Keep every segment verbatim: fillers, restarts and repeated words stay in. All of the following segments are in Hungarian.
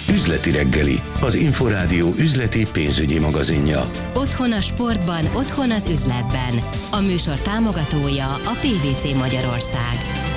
Üzleti reggeli, az Inforádió üzleti pénzügyi magazinja. Otthon a sportban, otthon az üzletben. A műsor támogatója a pé vé cé Magyarország.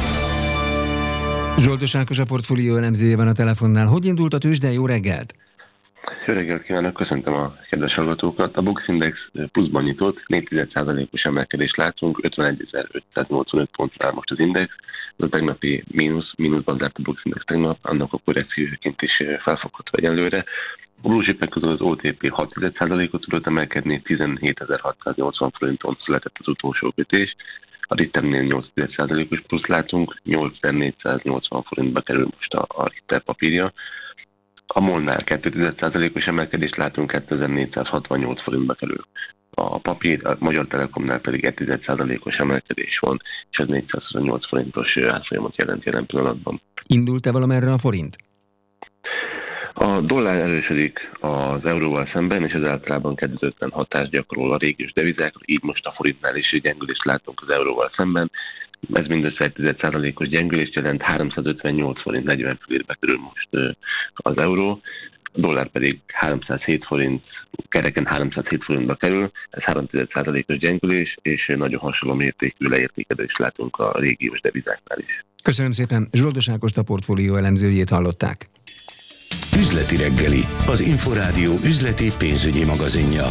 Zsoldos Ákos, a portfólió elemzője van a telefonnál. Hogy indult a tőzsde? Jó reggelt! Jó reggelt kívánok, köszöntöm a kedves hallgatókat. A Bux Index pluszban nyitott, négy egész egy százalékos emelkedést látunk, ötvenegyezer-ötszáznyolcvanöt pontnál most az index. A tegnapi mínusz, mínuszban zárt a Bux Index tegnap, annak a korrekcióként is felfogható egyelőre. A blue chipek közül az o té pé hat egész egy százalékot tudott emelkedni, tizenhétezer-hatszáznyolcvan forinton született az utolsó kötés. A Ritternél nyolc egész egy százalékos plusz látunk, nyolcezer-négyszáznyolcvan forintba kerül most a, a Ritter papírja. A MOL-nál két egész egy százalékos emelkedést látunk, kétezer-négyszázhatvannyolc forintba kerül a papír, a Magyar Telekomnál pedig egy egész egy százalékos emelkedés van, és ez négyszázhuszonnyolc forintos árfolyamot jelent jelen pillanatban. Indult-e valamerre a forint? A dollár erősödik az euróval szemben, és ez általában kedvezőtlen hatást gyakorol a régiós devizákra, így most a forintnál is gyengülést látunk az euróval szemben. Ez mindössze egy egész egy százalékos gyengülést jelent, háromszázötvennyolc forint negyven fillérbe kerül most az euró, a dollár pedig háromszázhét forint, kereken háromszázhét forintba kerül, ez három egész egy százalékos gyengülés, és nagyon hasonló mértékű leértékelést látunk a régiós devizáknál is. Köszönöm szépen, Zsoldos Ákost, a portfólió elemzőjét hallották. Üzleti reggeli, az Inforádió üzleti pénzügyi magazinja.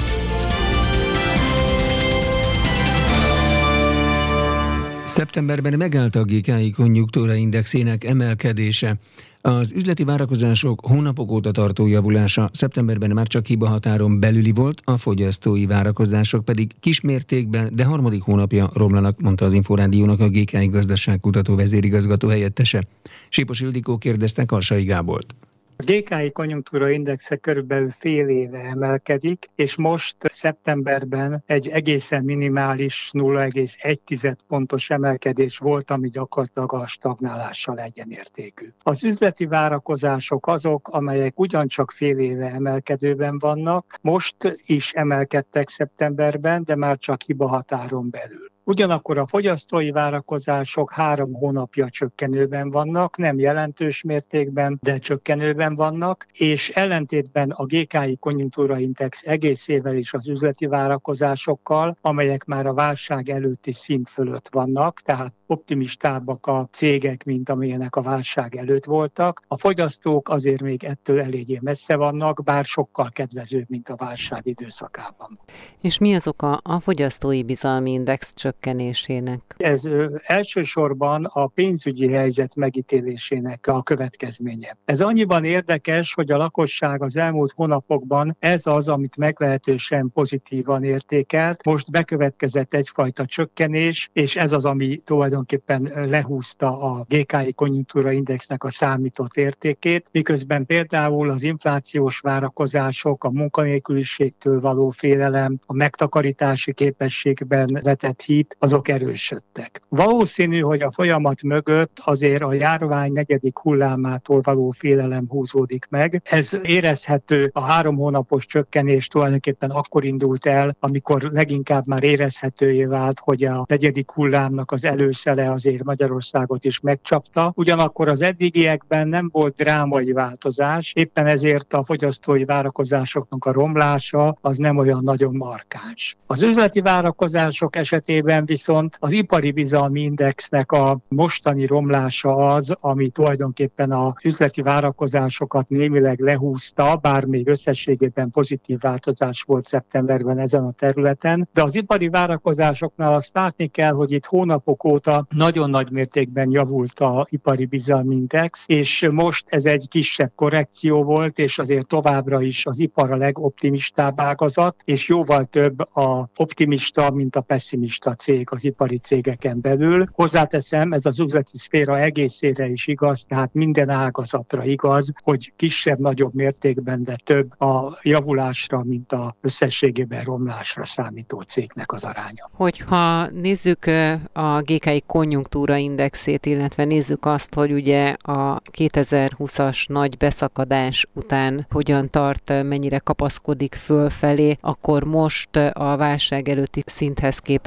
Szeptemberben megállt a gé ká i konjunktúra indexének emelkedése. Az üzleti várakozások hónapok óta tartó javulása szeptemberben már csak hibahatáron belüli volt, a fogyasztói várakozások pedig kismértékben, de harmadik hónapja romlanak, mondta az Inforádiónak a gé ká i gazdaságkutató vezérigazgató helyettese. Sipos Ildikó kérdezte Karsai Gábort. A gé ká i konjunktúra indexe körülbelül fél éve emelkedik, és most szeptemberben egy egészen minimális nulla egész egy pontos emelkedés volt, ami gyakorlatilag a stagnálással egyenértékű. Az üzleti várakozások azok, amelyek ugyancsak fél éve emelkedőben vannak, most is emelkedtek szeptemberben, de már csak hibahatáron belül. Ugyanakkor a fogyasztói várakozások három hónapja csökkenőben vannak, nem jelentős mértékben, de csökkenőben vannak, és ellentétben a gé ká i konjunktúra index egészével is az üzleti várakozásokkal, amelyek már a válság előtti szint fölött vannak, tehát optimistábbak a cégek, mint amilyenek a válság előtt voltak. A fogyasztók azért még ettől eléggé messze vannak, bár sokkal kedvezőbb, mint a válság időszakában. És mi az oka a fogyasztói bizalmi index csökkenésének? Ez ö, elsősorban a pénzügyi helyzet megítélésének a következménye. Ez annyiban érdekes, hogy a lakosság az elmúlt hónapokban ez az, amit meglehetősen pozitívan értékelt. Most bekövetkezett egyfajta csökkenés, és ez az, ami tulajdonképpen lehúzta a gé ká i konjunktúra indexnek a számított értékét, miközben például az inflációs várakozások, a munkanélküliségtől való félelem, a megtakarítási képességben vetett hit, azok erősödtek. Valószínű, hogy a folyamat mögött azért a járvány negyedik hullámától való félelem húzódik meg. Ez érezhető, a három hónapos csökkenés tulajdonképpen akkor indult el, amikor leginkább már érezhetővé vált, hogy a negyedik hullámnak az előszele azért Magyarországot is megcsapta. Ugyanakkor az eddigiekben nem volt drámai változás, éppen ezért a fogyasztói várakozásoknak a romlása az nem olyan nagyon markáns. Az üzleti várakozások esetében viszont az ipari bizalmi indexnek a mostani romlása az, ami tulajdonképpen az üzleti várakozásokat némileg lehúzta, bár még összességében pozitív változás volt szeptemberben ezen a területen, de az ipari várakozásoknál azt látni kell, hogy itt hónapok óta nagyon nagy mértékben javult az ipari bizalmi index, és most ez egy kisebb korrekció volt, és azért továbbra is az ipar a legoptimistább ágazat, és jóval több az optimista, mint a pessimista cég az ipari cégeken belül. Hozzáteszem, ez az üzleti szféra egészére is igaz, tehát minden ágazatra igaz, hogy kisebb-nagyobb mértékben, de több a javulásra, mint az összességében romlásra számító cégnek az aránya. Hogyha nézzük a gé ká i konjunktúra indexét, illetve nézzük azt, hogy ugye a kétezer-húszas nagy beszakadás után hogyan tart, mennyire kapaszkodik fölfelé, akkor most a válság előtti szinthez képest hol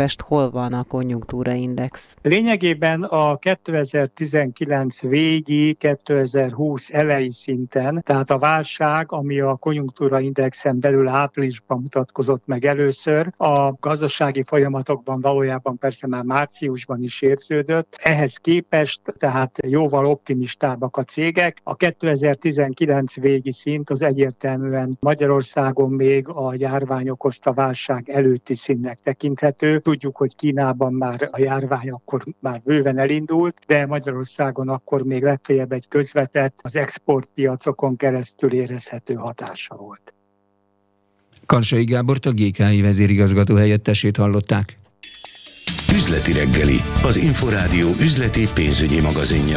hol van a konjunktúraindex? Lényegében a kétezer-tizenkilenc végi, kétezer-húsz elejé szinten, tehát a válság, ami a konjunktúraindexen belül áprilisban mutatkozott meg először, a gazdasági folyamatokban valójában persze már márciusban is érződött. Ehhez képest tehát jóval optimistábbak a cégek. A kétezer-tizenkilenc végi szint az egyértelműen Magyarországon még a járvány okozta válság előtti szintnek tekinthető. Tudjuk, hogy Kínában már a járvány akkor már bőven elindult, de Magyarországon akkor még legfeljebb egy közvetett, az exportpiacokon keresztül érezhető hatása volt. Karsai Gábort, a gé ká i vezérigazgató helyettesét hallották. Üzleti reggeli, az Inforádió üzleti pénzügyi magazinja.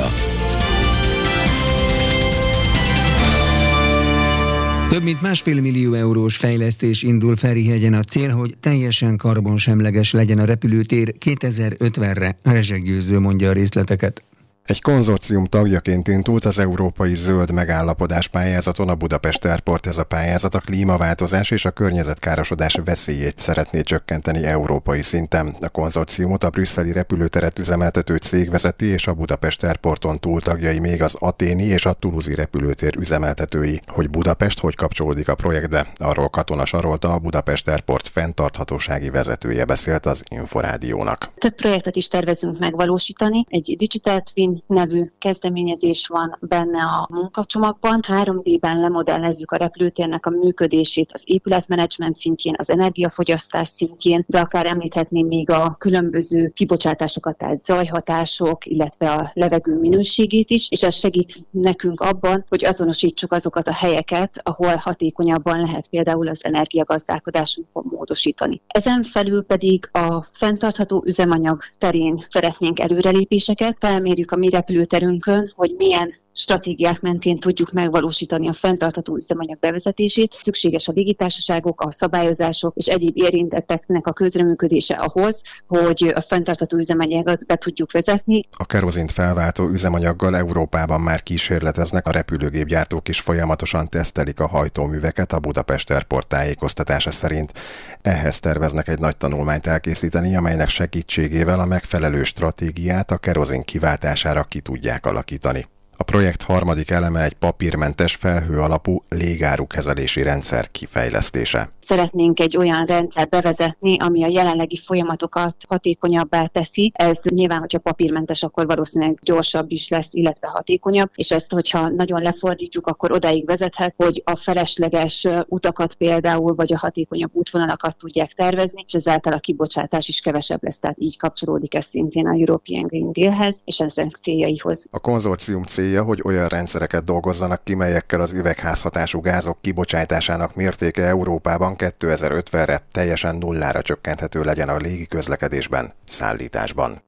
Több mint másfél millió eurós fejlesztés indul Ferihegyen. A cél, hogy teljesen karbonsemleges legyen a repülőtér kétezer-ötvenre. Rezsek Győző mondja a részleteket. Egy konzorcium tagjaként indult az Európai Zöld Megállapodás pályázaton a Budapest Airport. Ez a pályázat a klímaváltozás és a környezetkárosodás veszélyét szeretné csökkenteni európai szinten. A konzorciumot a brüsszeli repülőteret üzemeltető cég vezeti, és a Budapest Airporton túl tagjai még az athéni és a tuluzi repülőtér üzemeltetői. Hogy Budapest hogy kapcsolódik a projektbe, arról Katona Sarolta, a Budapest Airport fenntarthatósági vezetője beszélt az Inforádiónak. Több projektet is tervezünk megvalósítani. Egy Digital Twin nevű kezdeményezés van benne a munkacsomagban. három dében lemodellezzük a repülőtérnek a működését az épületmenedzsment szintjén, az energiafogyasztás szintjén, de akár említhetném még a különböző kibocsátásokat, tehát zajhatások, illetve a levegő minőségét is, és ez segít nekünk abban, hogy azonosítsuk azokat a helyeket, ahol hatékonyabban lehet például az energiagazdálkodásunkon módosítani. Ezen felül pedig a fenntartható üzemanyag terén szeretnénk előrelépéseket, felmérjük a mi repülőterünkön, hogy milyen stratégiák mentén tudjuk megvalósítani a fenntartható üzemanyag bevezetését. Szükséges a légitársaságok, a szabályozások és egyéb érintetteknek a közreműködése ahhoz, hogy a fenntartható üzemanyagot be tudjuk vezetni. A kerozint felváltó üzemanyaggal Európában már kísérleteznek, a repülőgépgyártók is folyamatosan tesztelik a hajtóműveket, a Budapest Airport tájékoztatása szerint. Ehhez terveznek egy nagy tanulmányt elkészíteni, amelynek segítségével a megfelelő stratégiát a kerozin kiváltására ki tudják alakítani. A projekt harmadik eleme egy papírmentes, felhő alapú légárukezelési rendszer kifejlesztése. Szeretnénk egy olyan rendszer bevezetni, ami a jelenlegi folyamatokat hatékonyabbá teszi. Ez nyilván, hogyha papírmentes, akkor valószínűleg gyorsabb is lesz, illetve hatékonyabb, és ezt, hogyha nagyon lefordítjuk, akkor odáig vezethet, hogy a felesleges utakat például, vagy a hatékonyabb útvonalakat tudják tervezni, és ezáltal a kibocsátás is kevesebb lesz, tehát így kapcsolódik ez szintén a European Green Dealhez, és ennek céljaihoz. A konzorcium célja, hogy olyan rendszereket dolgozzanak ki, melyekkel az üvegházhatású gázok kibocsátásának mértéke Európában kétezer-ötvenre teljesen nullára csökkenthető legyen a légiközlekedésben, szállításban.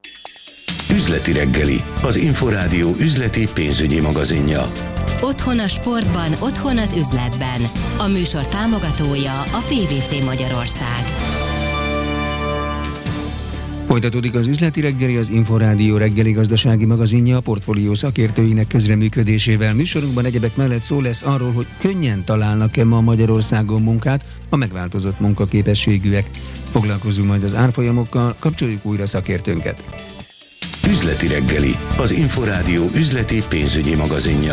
Üzleti reggeli, az Inforádió üzleti pénzügyi magazinja. Otthon a sportban, otthon az üzletben. A műsor támogatója a pé vé cé Magyarország. Folytatódik az üzleti reggeli, az Inforádió reggeli gazdasági magazinja a portfólió szakértőinek közreműködésével. Műsorunkban egyebek mellett szó lesz arról, hogy könnyen találnak-e ma Magyarországon munkát a megváltozott munkaképességűek. Foglalkozunk majd az árfolyamokkal, kapcsoljuk újra szakértőnket. Üzleti reggeli, az Inforádió üzleti pénzügyi magazinja.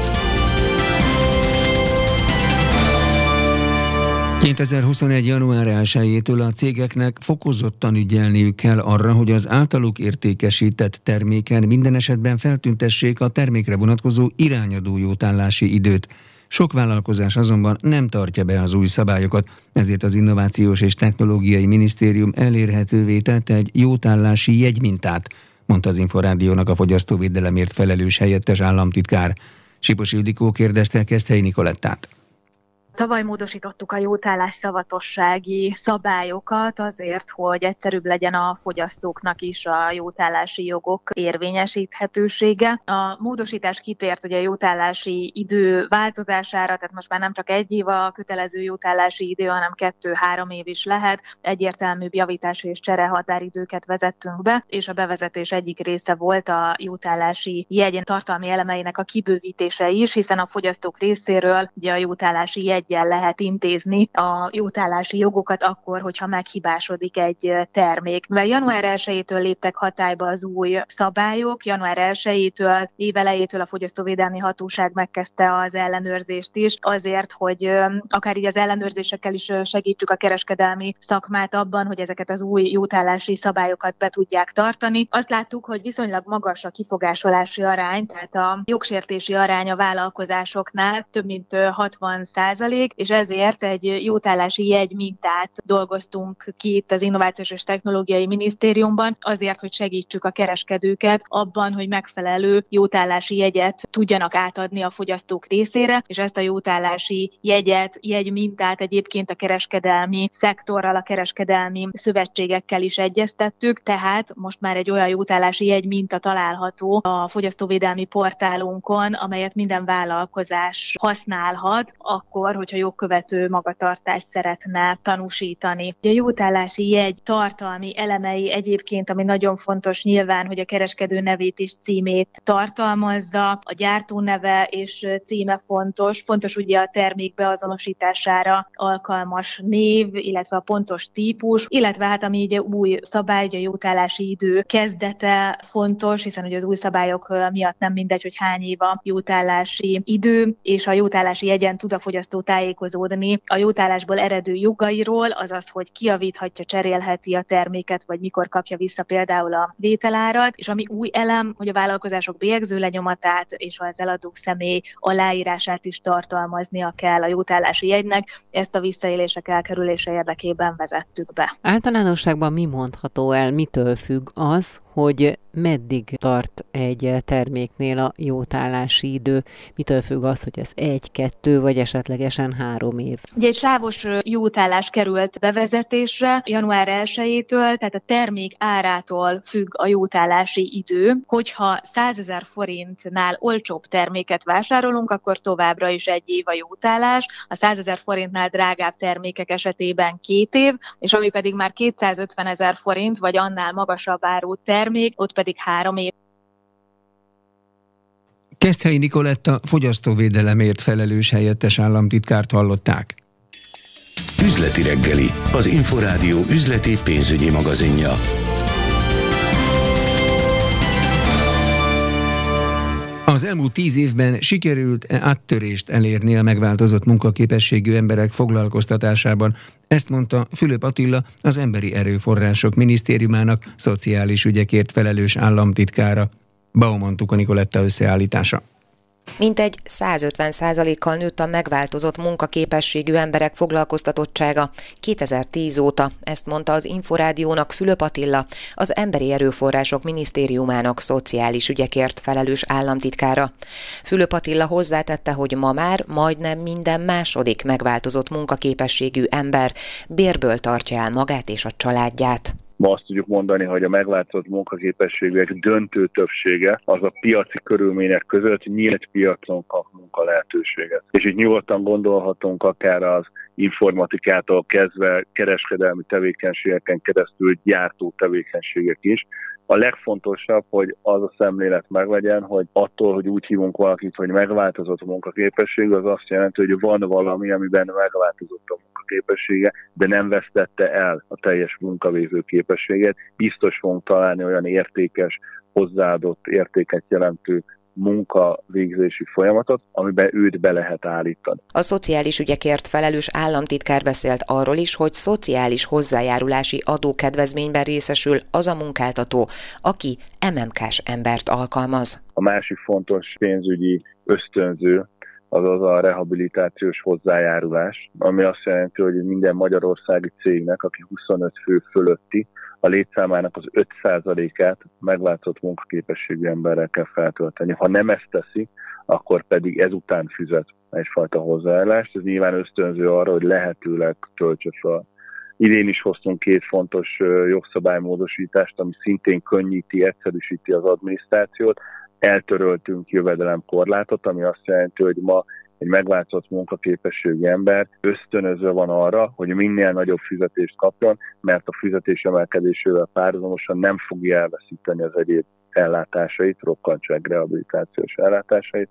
kétezer-huszonegy. január elsejétől a cégeknek fokozottan ügyelniük kell arra, hogy az általuk értékesített terméken minden esetben feltüntessék a termékre vonatkozó irányadó jótállási időt. Sok vállalkozás azonban nem tartja be az új szabályokat, ezért az Innovációs és Technológiai Minisztérium elérhetővé tett egy jótállási jegymintát, mondta az Inforádiónak a fogyasztóvédelemért felelős helyettes államtitkár. Sipos Ildikó kérdezte Keszthelyi Nikolettát. Tavaly módosítottuk a jótállás szavatossági szabályokat azért, hogy egyszerűbb legyen a fogyasztóknak is a jótállási jogok érvényesíthetősége. A módosítás kitért ugye a jótállási idő változására, tehát most már nem csak egy év a kötelező jótállási idő, hanem kettő-három év is lehet. Egyértelműbb javítási és cserehatáridőket vezettünk be, és a bevezetés egyik része volt a jótállási jegy tartalmi elemeinek a kibővítése is, hiszen a fogyasztók részéről ugye a jótállási jegy jeggyel lehet intézni a jótállási jogokat akkor, hogyha meghibásodik egy termék. Mivel január elsejétől léptek hatályba az új szabályok, január elsejétől, évelejétől a Fogyasztóvédelmi Hatóság megkezdte az ellenőrzést is, azért, hogy akár így az ellenőrzésekkel is segítsük a kereskedelmi szakmát abban, hogy ezeket az új jótállási szabályokat be tudják tartani. Azt láttuk, hogy viszonylag magas a kifogásolási arány, tehát a jogsértési arány a vállalkozásoknál több mint hatvan százalék, és ezért egy jótállási jegy mintát dolgoztunk ki itt az Innovációs és Technológiai Minisztériumban, azért, hogy segítsük a kereskedőket abban, hogy megfelelő jótállási jegyet tudjanak átadni a fogyasztók részére, és ezt a jótállási jegyet, jegy mintát egyébként a kereskedelmi szektorral, a kereskedelmi szövetségekkel is egyeztettük, tehát most már egy olyan jótállási jegy minta található a fogyasztóvédelmi portálunkon, amelyet minden vállalkozás használhat, akkor, hogyha jogkövető magatartást szeretne tanúsítani. A jótállási jegy tartalmi elemei egyébként, ami nagyon fontos nyilván, hogy a kereskedő nevét és címét tartalmazza, a gyártó neve és címe fontos, fontos ugye a termék beazonosítására alkalmas név, illetve a pontos típus, illetve hát ami ugye új szabály, ugye a jótállási idő kezdete fontos, hiszen ugye az új szabályok miatt nem mindegy, hogy hány év a jótállási idő, és a jótállási jegyen tud a fogyasztó tájékozódni a jótállásból eredő jogairól, azaz, hogy kijavíthatja, cserélheti a terméket, vagy mikor kapja vissza például a vételárat, és ami új elem, hogy a vállalkozások bélyegző lenyomatát és az eladó személy aláírását is tartalmaznia kell a jótállási jegynek, ezt a visszaélések elkerülése érdekében vezettük be. Általánosságban mi mondható el, mitől függ az, hogy meddig tart egy terméknél a jótállási idő, mitől függ az, hogy ez egy, kettő vagy esetlegesen három év? Ugye egy sávos jótállás került bevezetésre január elsejétől, tehát a termék árától függ a jótállási idő. Hogyha százezer forintnál olcsóbb terméket vásárolunk, akkor továbbra is egy év a jótállás, a százezer forintnál drágább termékek esetében két év, és ami pedig már kétszázötvenezer forint vagy annál magasabb árú termék, ott pedig három év. Keszthelyi Nikoletta fogyasztóvédelemért felelős helyettes államtitkárt hallották. Üzleti reggeli, az Inforádió üzleti pénzügyi magazinja. Az elmúlt tíz évben sikerült áttörést elérni a megváltozott munkaképességű emberek foglalkoztatásában. Ezt mondta Fülöp Attila, az Emberi Erőforrások Minisztériumának szociális ügyekért felelős államtitkára. Baumann Tuka Nikoletta összeállítása. Mintegy százötven százalékkal nőtt a megváltozott munkaképességű emberek foglalkoztatottsága kétezer-tíz óta, ezt mondta az Inforádiónak Fülöp Attila, az Emberi Erőforrások Minisztériumának szociális ügyekért felelős államtitkára. Fülöp Attila hozzátette, hogy ma már majdnem minden második megváltozott munkaképességű ember bérből tartja el magát és a családját. Ma azt tudjuk mondani, hogy a megváltozott munkaképességűek döntő többsége az a piaci körülmények között nyílt piacon kap munka lehetőséget. És itt nyugodtan gondolhatunk akár az informatikától kezdve kereskedelmi tevékenységeken keresztül gyártó tevékenységek is. A legfontosabb, hogy az a szemlélet meglegyen, hogy attól, hogy úgy hívunk valakit, hogy megváltozott a munkaképesség, az azt jelenti, hogy van valami, amiben megváltozott a munkaképessége, de nem vesztette el a teljes munkavégző képességet. Biztos fogunk találni olyan értékes, hozzáadott értéket jelentő munkavégzési folyamatot, amiben őt be lehet állítani. A szociális ügyekért felelős államtitkár beszélt arról is, hogy szociális hozzájárulási adókedvezményben részesül az a munkáltató, aki em em ká-s embert alkalmaz. A másik fontos pénzügyi ösztönző azaz a rehabilitációs hozzájárulás, ami azt jelenti, hogy minden magyarországi cégnek, aki huszonöt fő fölötti, a létszámának az öt százalékát megváltozott munkaképességű emberrel kell feltölteni. Ha nem ezt teszi, akkor pedig ezután fizet egyfajta hozzáállást. Ez nyilván ösztönző arra, hogy lehetőleg töltse fel. Idén is hoztunk két fontos jogszabálymódosítást, ami szintén könnyíti, egyszerűsíti az adminisztrációt. Eltöröltünk jövedelemkorlátot, ami azt jelenti, hogy ma egy megváltozott munkaképességű ember ösztönözve van arra, hogy minél nagyobb fizetést kapjon, mert a fizetés emelkedésével párhuzamosan nem fogja elveszíteni az egyéb ellátásait, rokkantság, rehabilitációs ellátásait.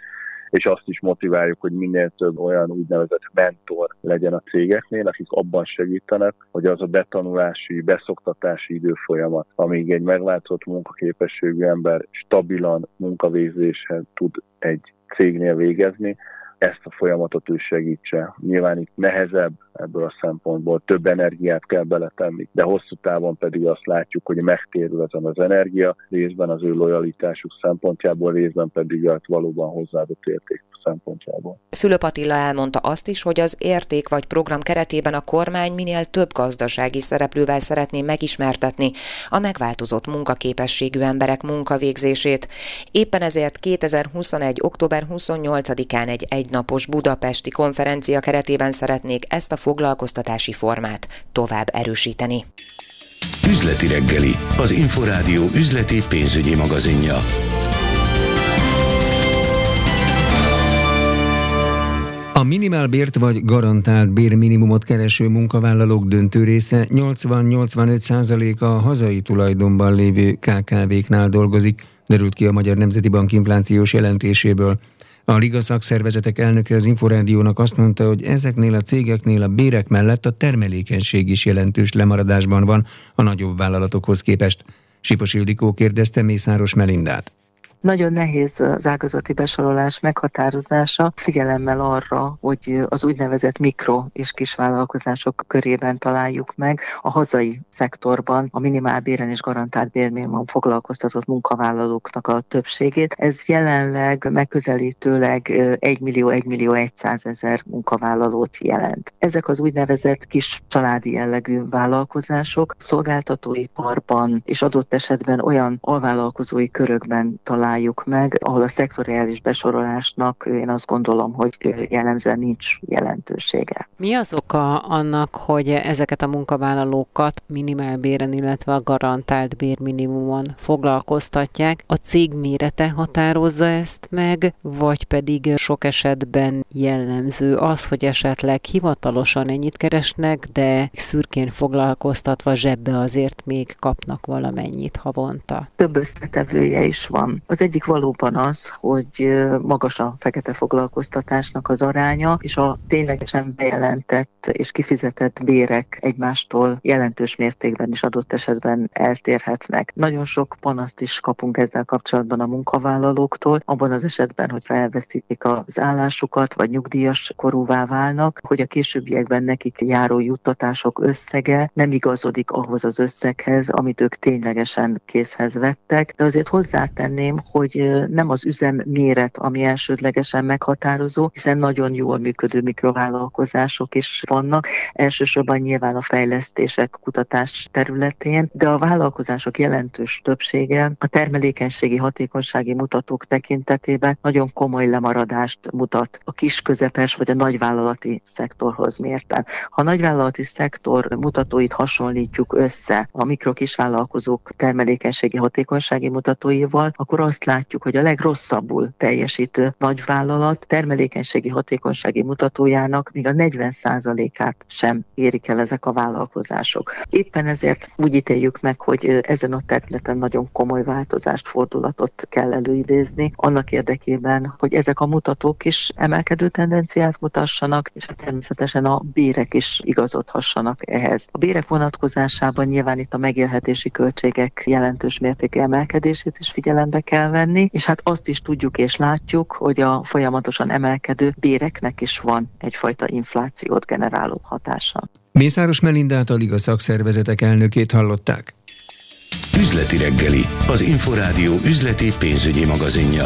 és azt is motiváljuk, hogy minél több olyan úgynevezett mentor legyen a cégeknél, akik abban segítenek, hogy az a betanulási, beszoktatási időfolyamat, amíg egy megváltozott munkaképességű ember stabilan munkavégzéshez tud egy cégnél végezni, ezt a folyamatot ő segítse. Nyilván itt nehezebb ebből a szempontból, több energiát kell beletenni, de hosszú távon pedig azt látjuk, hogy megtérül ezen az energia, részben az ő lojalitásuk szempontjából, részben pedig az valóban hozzáadott érték szempontjából. Fülöp Attila elmondta azt is, hogy az érték vagy program keretében a kormány minél több gazdasági szereplővel szeretné megismertetni a megváltozott munkaképességű emberek munkavégzését. Éppen ezért kétezer-huszonegy. október huszonnyolcadikán egy egynapos budapesti konferencia keretében szeretnék ezt a foglalkoztatási formát tovább erősíteni. Üzleti reggeli, az Inforádió üzleti pénzügyi magazinja. A minimálbért vagy garantált bérminimumot kereső munkavállalók döntő része nyolcvan-nyolcvanöt százaléka a hazai tulajdonban lévő ká ká véknál dolgozik, derült ki a Magyar Nemzeti Bank inflációs jelentéséből. A Liga szakszervezetek elnöke az Inforádiónak azt mondta, hogy ezeknél a cégeknél a bérek mellett a termelékenység is jelentős lemaradásban van a nagyobb vállalatokhoz képest. Sipos Ildikó kérdezte Mészáros Melindát. Nagyon nehéz az ágazati besorolás meghatározása, figyelemmel arra, hogy az úgynevezett mikro- és kisvállalkozások körében találjuk meg a hazai szektorban a minimálbéren és garantált bérminimum foglalkoztatott munkavállalóknak a többségét. Ez jelenleg megközelítőleg egy millió egy millió egyszázezer munkavállalót jelent. Ezek az úgynevezett kis családi jellegű vállalkozások szolgáltatóiparban és adott esetben olyan alvállalkozói körökben találjuk meg, ahol a szektoriális besorolásnak én azt gondolom, hogy jellemzően nincs jelentősége. Mi az oka annak, hogy ezeket a munkavállalókat minimálbéren, illetve a garantált bérminimumon foglalkoztatják? A cég mérete határozza ezt meg, vagy pedig sok esetben jellemző az, hogy esetleg hivatalosan ennyit keresnek, de szürkén foglalkoztatva zsebbe azért még kapnak valamennyit havonta? Több összetevője is van. Az egyik valóban az, hogy magas a fekete foglalkoztatásnak az aránya, és a ténylegesen bejelentett és kifizetett bérek egymástól jelentős mértékben is adott esetben eltérhetnek. Nagyon sok panaszt is kapunk ezzel kapcsolatban a munkavállalóktól, abban az esetben, hogyha elveszítik az állásukat, vagy nyugdíjas korúvá válnak, hogy a későbbiekben nekik járó juttatások összege nem igazodik ahhoz az összeghez, amit ők ténylegesen készhez vettek, de azért hozzátenném, hogy nem az üzem méret, ami elsődlegesen meghatározó, hiszen nagyon jól működő mikrovállalkozások is vannak, elsősorban nyilván a fejlesztések, kutatás területén, de a vállalkozások jelentős többsége a termelékenységi, hatékonysági mutatók tekintetében nagyon komoly lemaradást mutat a kis, közepes vagy a nagyvállalati szektorhoz mérten. Ha a nagyvállalati szektor mutatóit hasonlítjuk össze a mikro-kisvállalkozók termelékenységi, hatékonysági mutatóival, akkor azt látjuk, hogy a legrosszabbul teljesítő nagyvállalat termelékenységi, hatékonysági mutatójának még a negyven százalékát sem érik el ezek a vállalkozások. Éppen ezért úgy ítéljük meg, hogy ezen a területen nagyon komoly változást, fordulatot kell előidézni, annak érdekében, hogy ezek a mutatók is emelkedő tendenciát mutassanak, és természetesen a bérek is igazodhassanak ehhez. A bérek vonatkozásában nyilván itt a megélhetési költségek jelentős mértékű emelkedését is figyelembe kell venni, és hát azt is tudjuk és látjuk, hogy a folyamatosan emelkedő béreknek is van egyfajta inflációt generáló hatása. Mészáros Melindát, a Liga szakszervezetek elnökét hallották. Üzleti reggeli, az Inforádió üzleti pénzügyi magazinja.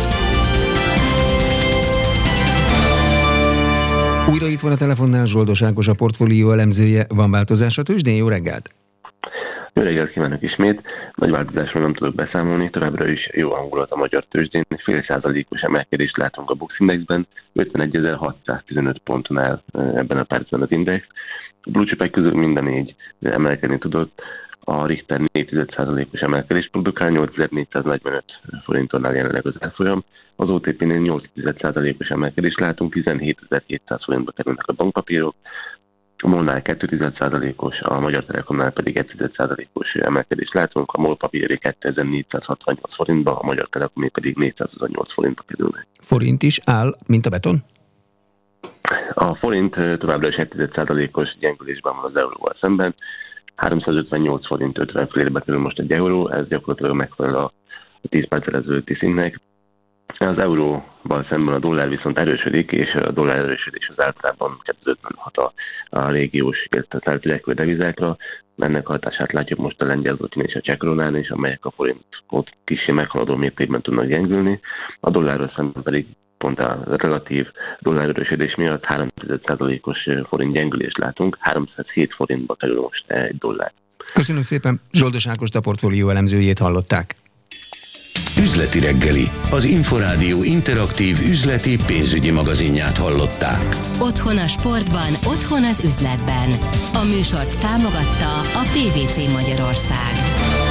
Újra itt van a telefonnál Zsoldos Ákos, a portfólió elemzője. Van változás a tőzsdén? Jó reggelt! Jó reggelt kívánok ismét! Nagy változásról nem tudok beszámolni, továbbra is jó hangulat a magyar tőzsdén, fél százalékos emelkedést látunk a Bux Indexben, ötvenegyezer-hatszáztizenöt ponton áll ebben a percben az index. A blue chipek közül minden négy emelkedni tudott, a Richter négy egész öt százalékos emelkedést produkál, nyolcezer-négyszáznegyvenöt forinton áll jelenleg az árfolyam, az o té pé-nél nyolc egész öt százalékos emelkedést látunk, tizenhétezer-hétszáz forintba kerülnek a bankpapírok, A MOL-nál két egész egy százalékos, a Magyar Telekomnál pedig egy egész egy százalékos emelkedést látunk. A MOL papírjai kétezer-négyszázhatvannyolc forintba, a Magyar Telekomé pedig négyszázhuszonnyolc forintba kerülnek. Forint is áll, mint a beton? A forint továbbra is egy egész egy százalékos gyengülésben van az euróval szemben. háromszázötvennyolc forint ötven fillérbe kerül most egy euró, ez gyakorlatilag megfelel a tíz perccel ezelőtti szintnek. Az euróval szemben a dollár viszont erősödik, és a dollár erősödés az általában kétezer-ötven hat a, a régiós, illetve legfő devizákra. Ennek hatását látjuk most a lengyel zlotin és a cseh krónán is, amelyek a forintot kissé meghaladó mértékben tudnak gyengülni. A dollárral szemben pedig pont a relatív dollár erősödés miatt három egész egy százalékos forint gyengülést látunk. háromszázhét forintba kerül most egy dollár. Köszönöm szépen, Zsoldos Ágost, a portfólió elemzőjét hallották. Üzleti reggeli, az Inforádió interaktív üzleti pénzügyi magazinját hallották. Otthon a sportban, otthon az üzletben. A műsort támogatta a pé vé cé Magyarország.